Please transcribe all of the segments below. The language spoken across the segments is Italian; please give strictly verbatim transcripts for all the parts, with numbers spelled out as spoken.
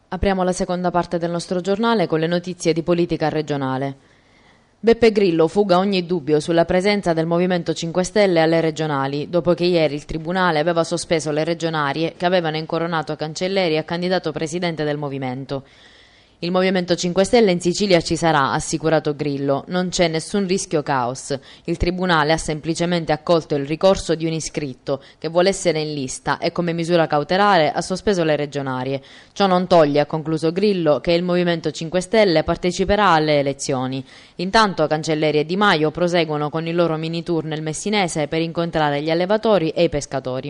Apriamo la seconda parte del nostro giornale con le notizie di politica regionale. Beppe Grillo fuga ogni dubbio sulla presenza del Movimento cinque Stelle alle regionali, dopo che ieri il Tribunale aveva sospeso le regionarie che avevano incoronato Cancelleri a candidato presidente del Movimento. Il Movimento cinque Stelle in Sicilia ci sarà, ha assicurato Grillo. Non c'è nessun rischio caos. Il Tribunale ha semplicemente accolto il ricorso di un iscritto che vuole essere in lista e come misura cautelare ha sospeso le regionarie. Ciò non toglie, ha concluso Grillo, che il Movimento cinque Stelle parteciperà alle elezioni. Intanto Cancelleri e Di Maio proseguono con il loro mini tour nel Messinese per incontrare gli allevatori e i pescatori.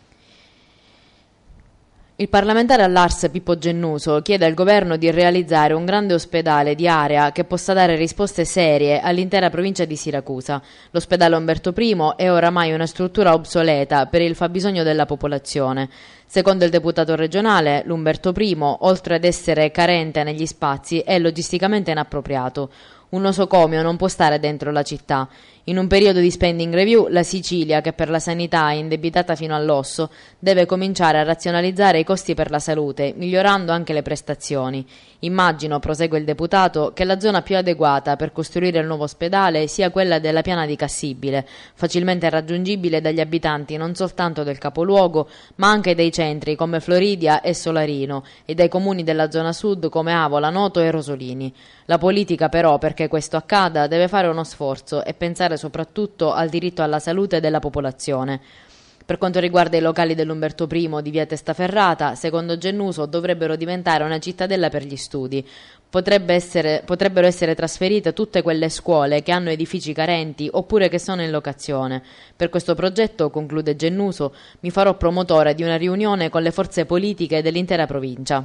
Il parlamentare all'A R S Pippo Gennuso chiede al governo di realizzare un grande ospedale di area che possa dare risposte serie all'intera provincia di Siracusa. L'ospedale Umberto I è oramai una struttura obsoleta per il fabbisogno della popolazione. Secondo il deputato regionale, l'Umberto I, oltre ad essere carente negli spazi, è logisticamente inappropriato. Un nosocomio non può stare dentro la città. In un periodo di spending review, la Sicilia, che per la sanità è indebitata fino all'osso, deve cominciare a razionalizzare i costi per la salute, migliorando anche le prestazioni. Immagino, prosegue il deputato, che la zona più adeguata per costruire il nuovo ospedale sia quella della Piana di Cassibile, facilmente raggiungibile dagli abitanti non soltanto del capoluogo, ma anche dei centri come Floridia e Solarino e dai comuni della zona sud come Avola, Noto e Rosolini. La politica però, perché questo accada, deve fare uno sforzo e pensare soprattutto al diritto alla salute della popolazione. Per quanto riguarda i locali dell'Umberto I di via Testaferrata, secondo Gennuso dovrebbero diventare una cittadella per gli studi. Potrebbe essere, potrebbero essere trasferite tutte quelle scuole che hanno edifici carenti oppure che sono in locazione. Per questo progetto, conclude Gennuso, mi farò promotore di una riunione con le forze politiche dell'intera provincia.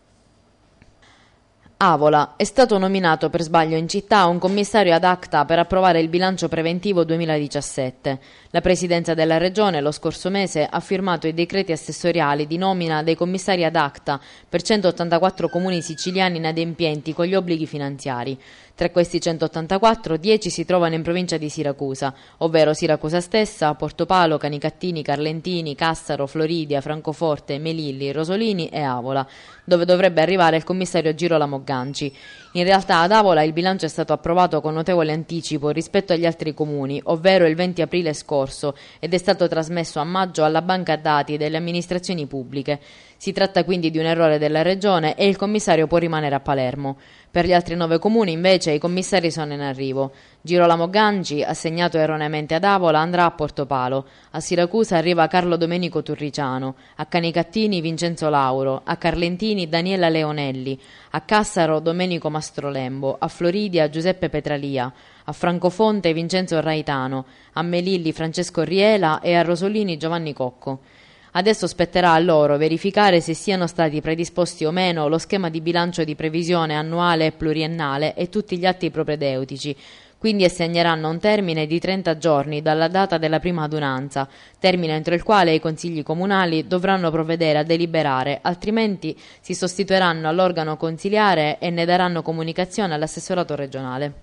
Avola. È stato nominato per sbaglio in città un commissario ad acta per approvare il bilancio preventivo duemiladiciassette. La presidenza della regione lo scorso mese ha firmato i decreti assessoriali di nomina dei commissari ad acta per centottantaquattro comuni siciliani inadempienti con gli obblighi finanziari. Tra questi centottantaquattro, dieci si trovano in provincia di Siracusa, ovvero Siracusa stessa, Portopalo, Canicattini, Carlentini, Cassaro, Floridia, Francoforte, Melilli, Rosolini e Avola, dove dovrebbe arrivare il commissario Girolamo Ganci. In realtà ad Avola il bilancio è stato approvato con notevole anticipo rispetto agli altri comuni, ovvero il venti aprile scorso, ed è stato trasmesso a maggio alla banca dati delle amministrazioni pubbliche. Si tratta quindi di un errore della regione e il commissario può rimanere a Palermo. Per gli altri nove comuni, invece, i commissari sono in arrivo. Girolamo Ganci, assegnato erroneamente ad Avola, andrà a Portopalo. A Siracusa arriva Carlo Domenico Turriciano. A Canicattini Vincenzo Lauro. A Carlentini Daniela Leonelli. A Cassaro Domenico Mastrolembo. A Floridia Giuseppe Petralia. A Francofonte Vincenzo Raitano. A Melilli Francesco Riela e a Rosolini Giovanni Cocco. Adesso spetterà a loro verificare se siano stati predisposti o meno lo schema di bilancio di previsione annuale e pluriennale e tutti gli atti propedeutici, quindi assegneranno un termine di trenta giorni dalla data della prima adunanza, termine entro il quale i consigli comunali dovranno provvedere a deliberare, altrimenti si sostituiranno all'organo consiliare e ne daranno comunicazione all'assessorato regionale.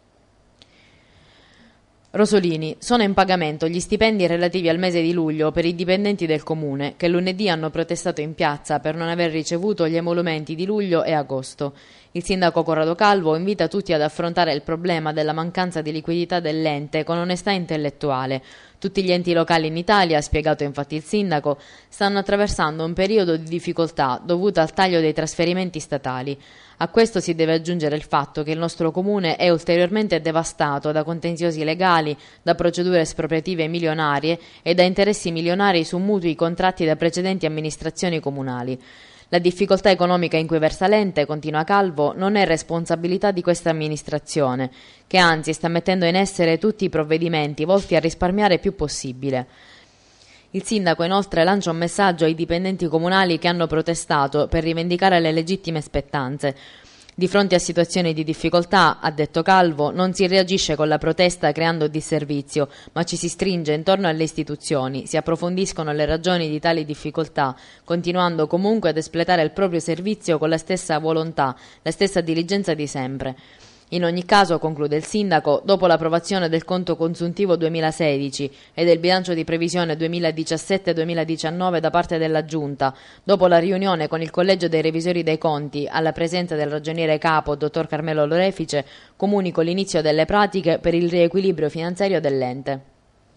Rosolini. Sono in pagamento gli stipendi relativi al mese di luglio per i dipendenti del comune che lunedì hanno protestato in piazza per non aver ricevuto gli emolumenti di luglio e agosto. Il sindaco Corrado Calvo invita tutti ad affrontare il problema della mancanza di liquidità dell'ente con onestà intellettuale. Tutti gli enti locali in Italia, ha spiegato infatti il sindaco, stanno attraversando un periodo di difficoltà dovuto al taglio dei trasferimenti statali. A questo si deve aggiungere il fatto che il nostro comune è ulteriormente devastato da contenziosi legali, da procedure espropriative milionarie e da interessi milionari su mutui contratti da precedenti amministrazioni comunali. La difficoltà economica in cui versa l'ente, continua Calvo, non è responsabilità di questa amministrazione, che anzi sta mettendo in essere tutti i provvedimenti volti a risparmiare più possibile. Il sindaco inoltre lancia un messaggio ai dipendenti comunali che hanno protestato per rivendicare le legittime spettanze. Di fronte a situazioni di difficoltà, ha detto Calvo, non si reagisce con la protesta creando disservizio, ma ci si stringe intorno alle istituzioni, si approfondiscono le ragioni di tali difficoltà, continuando comunque ad espletare il proprio servizio con la stessa volontà, la stessa diligenza di sempre. In ogni caso, conclude il sindaco, dopo l'approvazione del conto consuntivo duemilasedici e del bilancio di previsione duemiladiciassette duemiladiciannove da parte della Giunta, dopo la riunione con il Collegio dei Revisori dei Conti, alla presenza del ragioniere capo, dottor Carmelo Lorefice, comunico l'inizio delle pratiche per il riequilibrio finanziario dell'ente.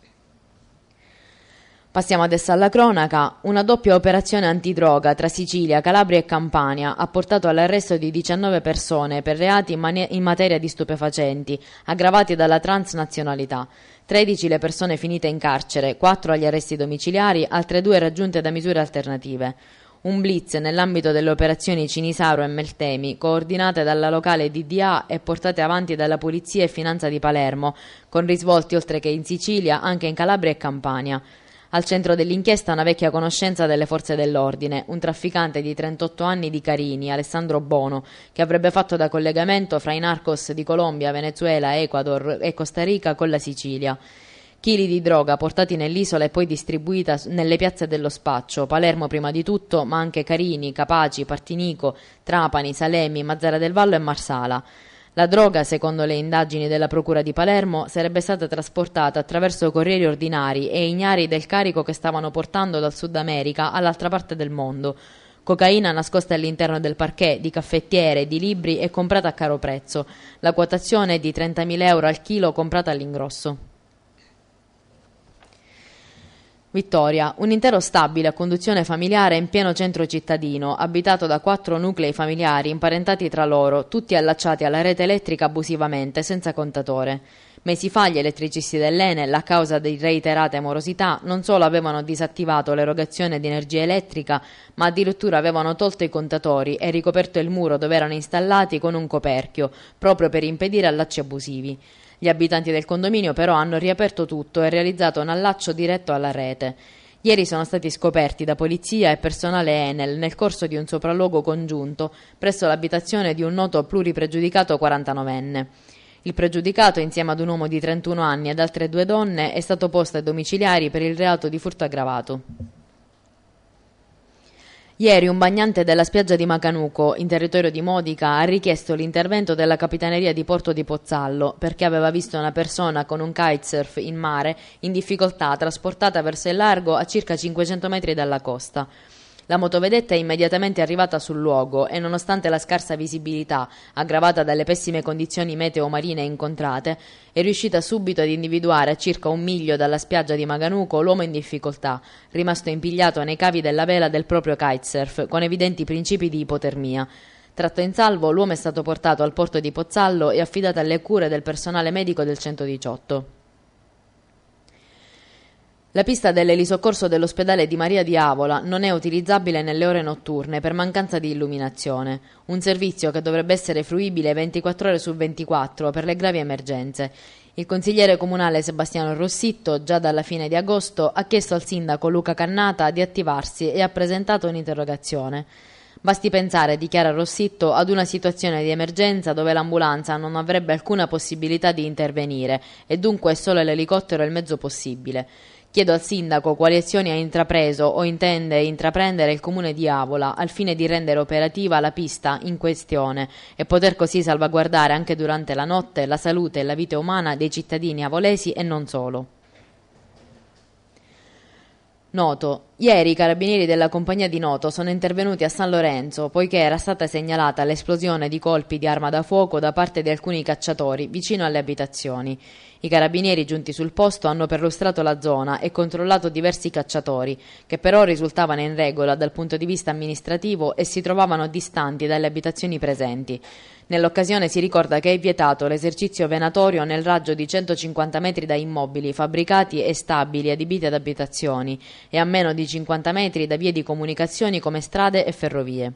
Passiamo adesso alla cronaca. Una doppia operazione antidroga tra Sicilia, Calabria e Campania ha portato all'arresto di diciannove persone per reati in, mani- in materia di stupefacenti, aggravati dalla transnazionalità. tredici le persone finite in carcere, quattro agli arresti domiciliari, altre due raggiunte da misure alternative. Un blitz nell'ambito delle operazioni Cinisaro e Meltemi, coordinate dalla locale D D A e portate avanti dalla Polizia e Finanza di Palermo, con risvolti oltre che in Sicilia anche in Calabria e Campania. Al centro dell'inchiesta una vecchia conoscenza delle forze dell'ordine, un trafficante di trentotto anni di Carini, Alessandro Bono, che avrebbe fatto da collegamento fra i narcos di Colombia, Venezuela, Ecuador e Costa Rica con la Sicilia. Chili di droga portati nell'isola e poi distribuita nelle piazze dello spaccio, Palermo prima di tutto, ma anche Carini, Capaci, Partinico, Trapani, Salemi, Mazzara del Vallo e Marsala. La droga, secondo le indagini della Procura di Palermo, sarebbe stata trasportata attraverso corrieri ordinari e ignari del carico che stavano portando dal Sud America all'altra parte del mondo. Cocaina nascosta all'interno del parquet, di caffettiere, di libri e comprata a caro prezzo. La quotazione è di trentamila euro al chilo comprata all'ingrosso. Vittoria, un intero stabile a conduzione familiare in pieno centro cittadino, abitato da quattro nuclei familiari imparentati tra loro, tutti allacciati alla rete elettrica abusivamente, senza contatore. Mesi fa gli elettricisti dell'Enel, a causa di reiterate morosità, non solo avevano disattivato l'erogazione di energia elettrica, ma addirittura avevano tolto i contatori e ricoperto il muro dove erano installati con un coperchio, proprio per impedire allacci abusivi. Gli abitanti del condominio però hanno riaperto tutto e realizzato un allaccio diretto alla rete. Ieri sono stati scoperti da polizia e personale Enel nel corso di un sopralluogo congiunto presso l'abitazione di un noto pluripregiudicato quarantanovenne. Il pregiudicato, insieme ad un uomo di trentuno anni ed altre due donne, è stato posto ai domiciliari per il reato di furto aggravato. Ieri un bagnante della spiaggia di Macanuco, in territorio di Modica, ha richiesto l'intervento della Capitaneria di Porto di Pozzallo perché aveva visto una persona con un kitesurf in mare in difficoltà trasportata verso il largo a circa cinquecento metri dalla costa. La motovedetta è immediatamente arrivata sul luogo e, nonostante la scarsa visibilità, aggravata dalle pessime condizioni meteo marine incontrate, è riuscita subito ad individuare a circa un miglio dalla spiaggia di Maganuco l'uomo in difficoltà, rimasto impigliato nei cavi della vela del proprio kitesurf, con evidenti principi di ipotermia. Tratto in salvo, l'uomo è stato portato al porto di Pozzallo e affidato alle cure del personale medico del centodiciotto. La pista dell'elisoccorso dell'ospedale di Maria di Avola non è utilizzabile nelle ore notturne per mancanza di illuminazione, un servizio che dovrebbe essere fruibile ventiquattro ore su ventiquattro per le gravi emergenze. Il consigliere comunale Sebastiano Rossitto, già dalla fine di agosto, ha chiesto al sindaco Luca Cannata di attivarsi e ha presentato un'interrogazione. Basti pensare, dichiara Rossitto, ad una situazione di emergenza dove l'ambulanza non avrebbe alcuna possibilità di intervenire e dunque è solo l'elicottero il mezzo possibile. Chiedo al sindaco quali azioni ha intrapreso o intende intraprendere il comune di Avola al fine di rendere operativa la pista in questione e poter così salvaguardare anche durante la notte la salute e la vita umana dei cittadini avolesi e non solo. Noto. Ieri i carabinieri della compagnia di Noto sono intervenuti a San Lorenzo poiché era stata segnalata l'esplosione di colpi di arma da fuoco da parte di alcuni cacciatori vicino alle abitazioni. I carabinieri giunti sul posto hanno perlustrato la zona e controllato diversi cacciatori, che però risultavano in regola dal punto di vista amministrativo e si trovavano distanti dalle abitazioni presenti. Nell'occasione si ricorda che è vietato l'esercizio venatorio nel raggio di centocinquanta metri da immobili fabbricati e stabili adibiti ad abitazioni e a meno di cinquanta metri da vie di comunicazioni come strade e ferrovie.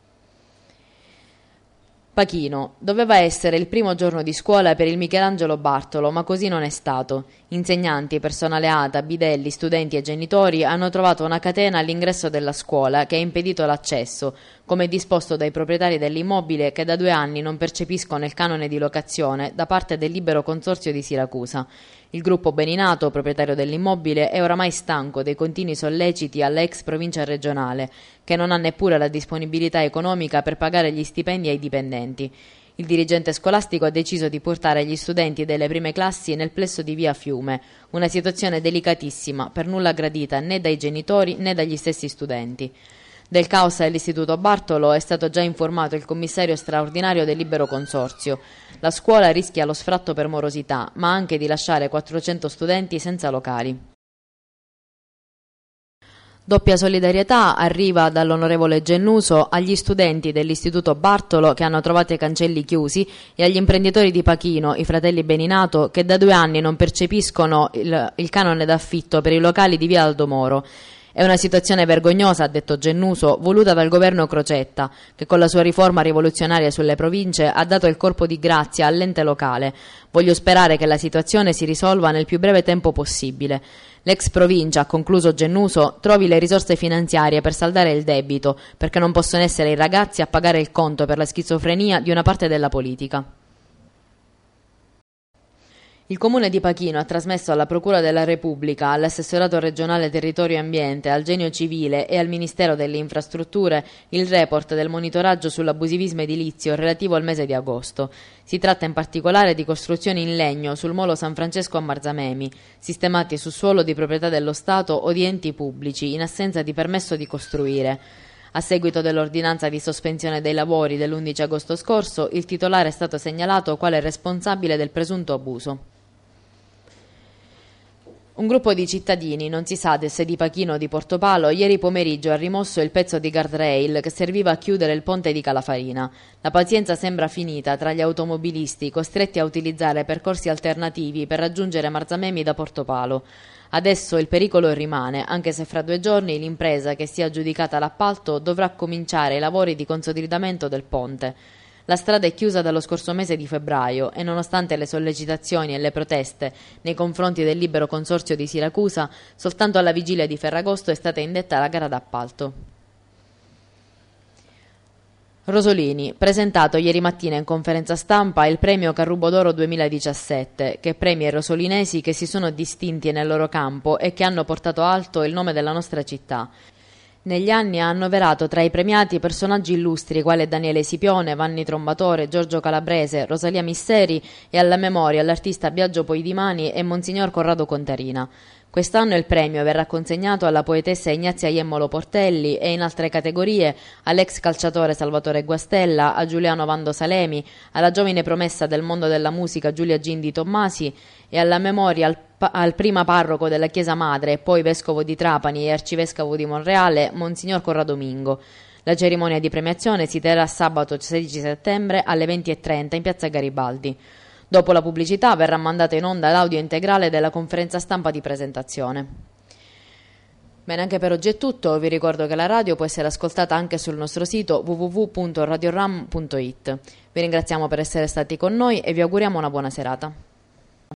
Pachino. Doveva essere il primo giorno di scuola per il Michelangelo Bartolo, ma così non è stato. Insegnanti, personale A T A, bidelli, studenti e genitori hanno trovato una catena all'ingresso della scuola che ha impedito l'accesso, come disposto dai proprietari dell'immobile che da due anni non percepiscono il canone di locazione da parte del Libero Consorzio di Siracusa. Il gruppo Beninato, proprietario dell'immobile, è oramai stanco dei continui solleciti alla ex provincia regionale, che non ha neppure la disponibilità economica per pagare gli stipendi ai dipendenti. Il dirigente scolastico ha deciso di portare gli studenti delle prime classi nel plesso di via Fiume, una situazione delicatissima, per nulla gradita né dai genitori né dagli stessi studenti. Del caos all'Istituto Bartolo è stato già informato il commissario straordinario del Libero Consorzio. La scuola rischia lo sfratto per morosità, ma anche di lasciare quattrocento studenti senza locali. Doppia solidarietà arriva dall'onorevole Gennuso agli studenti dell'Istituto Bartolo che hanno trovato i cancelli chiusi e agli imprenditori di Pachino, i fratelli Beninato, che da due anni non percepiscono il, il canone d'affitto per i locali di via Aldo Moro. È una situazione vergognosa, ha detto Gennuso, voluta dal governo Crocetta, che con la sua riforma rivoluzionaria sulle province ha dato il corpo di grazia all'ente locale. Voglio sperare che la situazione si risolva nel più breve tempo possibile. L'ex provincia, ha concluso Gennuso, trovi le risorse finanziarie per saldare il debito, perché non possono essere i ragazzi a pagare il conto per la schizofrenia di una parte della politica. Il Comune di Pachino ha trasmesso alla Procura della Repubblica, all'Assessorato regionale Territorio e Ambiente, al Genio Civile e al Ministero delle Infrastrutture il report del monitoraggio sull'abusivismo edilizio relativo al mese di agosto. Si tratta in particolare di costruzioni in legno sul molo San Francesco a Marzamemi, sistemati su suolo di proprietà dello Stato o di enti pubblici, in assenza di permesso di costruire. A seguito dell'ordinanza di sospensione dei lavori dell'undici agosto scorso, il titolare è stato segnalato quale responsabile del presunto abuso. Un gruppo di cittadini, non si sa se di Pachino o di Portopalo, ieri pomeriggio ha rimosso il pezzo di guardrail che serviva a chiudere il ponte di Calafarina. La pazienza sembra finita tra gli automobilisti costretti a utilizzare percorsi alternativi per raggiungere Marzamemi da Portopalo. Adesso il pericolo rimane, anche se fra due giorni l'impresa che si è aggiudicata l'appalto dovrà cominciare i lavori di consolidamento del ponte. La strada è chiusa dallo scorso mese di febbraio e nonostante le sollecitazioni e le proteste nei confronti del Libero Consorzio di Siracusa, soltanto alla vigilia di Ferragosto è stata indetta la gara d'appalto. Rosolini, presentato ieri mattina in conferenza stampa il premio Carrubo d'Oro duemiladiciassette, che premia i rosolinesi che si sono distinti nel loro campo e che hanno portato alto il nome della nostra città. Negli anni ha annoverato tra i premiati personaggi illustri quali Daniele Sipione, Vanni Trombatore, Giorgio Calabrese, Rosalia Misseri e alla memoria l'artista Biagio Poidimani e Monsignor Corrado Contarina. Quest'anno il premio verrà consegnato alla poetessa Ignazia Jemmolo Portelli e in altre categorie all'ex calciatore Salvatore Guastella, a Giuliano Vando Salemi, alla giovane promessa del mondo della musica Giulia Gindi Tommasi e alla memoria al, al prima parroco della Chiesa Madre e poi vescovo di Trapani e arcivescovo di Monreale, Monsignor Corrado Mingo. La cerimonia di premiazione si terrà sabato sedici settembre alle venti e trenta in piazza Garibaldi. Dopo la pubblicità verrà mandata in onda l'audio integrale della conferenza stampa di presentazione. Bene, anche per oggi è tutto. Vi ricordo che la radio può essere ascoltata anche sul nostro sito w w w punto radioram punto it. Vi ringraziamo per essere stati con noi e vi auguriamo una buona serata.